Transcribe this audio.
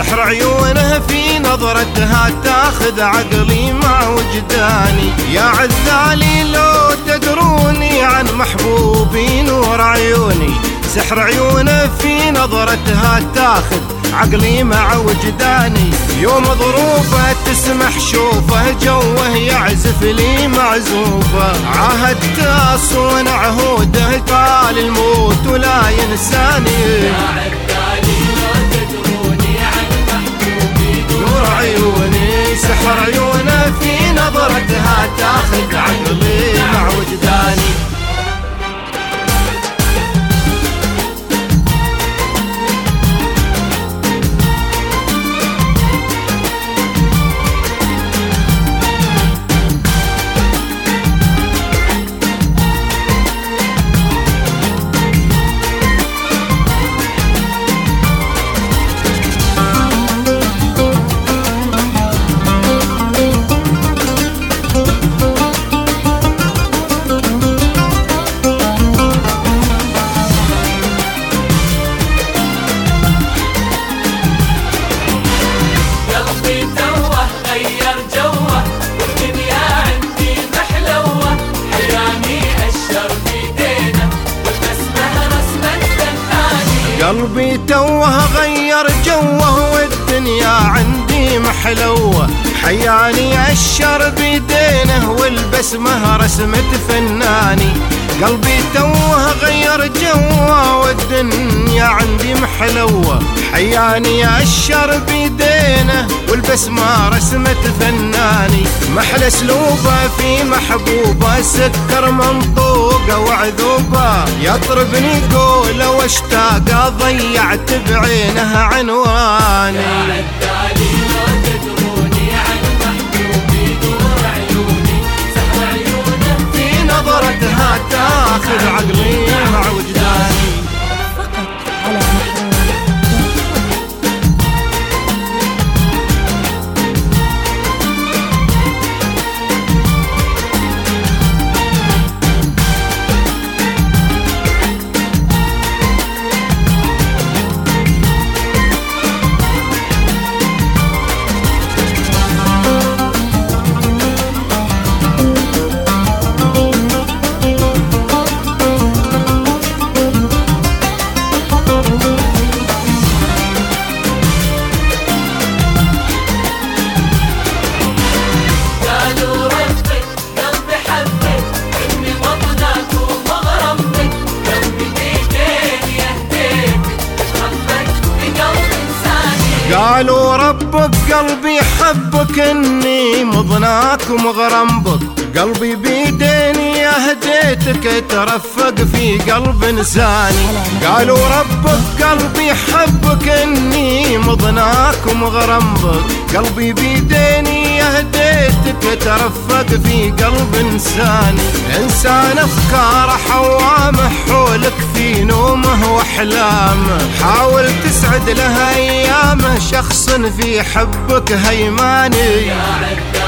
سحر عيونه في نظرتها تاخذ عقلي مع وجداني. يا عذالي لو تدروني عن محبوبي نور عيوني. سحر عيونه في نظرتها تاخذ عقلي مع وجداني. يوم ظروفه تسمح شوفه جوه يعزف لي معزوفه. عاهدت اصون عهوده قال الموت ولا ينساني. يا عذالي لو تدروني عن محبوبي نور عيوني. سحر عيونه في نظرتها تاخذ عقلي مع وجداني. قلبي توه غير جوه والدنيا عندي محلوة. حياني أشر بيدينه والبسمة رسمة فناني. قلبي توه غير جوه والدنيا عندي محلوة. حياني أشر بيدينه والبسمة رسمة فناني. محلى سلوبه في محبوبه سكر منطوقه وعذوبه. يطربني قوله واشتاقه ضيعت بعينه عنواني. يا عذالي لو تدروني عن محبوبي نور عيوني. سحر عيونه في نظرتها تاخذ عقلي مع وجداني. فقط على محرم. قالوا رب بقلبي حبك اني مضناك ومغرم بك. قلبي بيديني اهديتك ترفق في قلب انساني. قالوا رب بقلبي حبك اني مضناك ومغرم بك. قلبي بيديني اهديتك ترفق في قلب انساني. انسان افكاره حوامه حولك في نومه واحلامه. حاول تسعد له ايامه شخص في حبك هيماني. يا